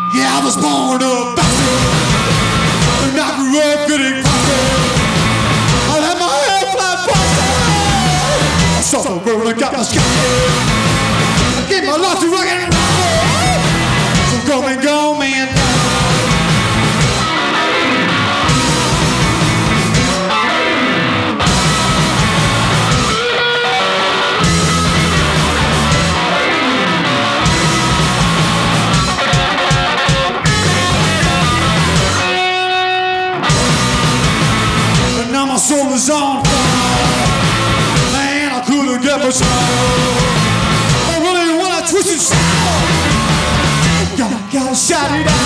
Yeah, I was born a bastard, and I grew up getting busted. I had my hair flat busted. I saw the world and got my skin. I gave my life to rock and roll. So come and go, man. Now my soul is on fire. Man, I couldn't get much higher. I really wanna twist and shout. Gotta shout it out.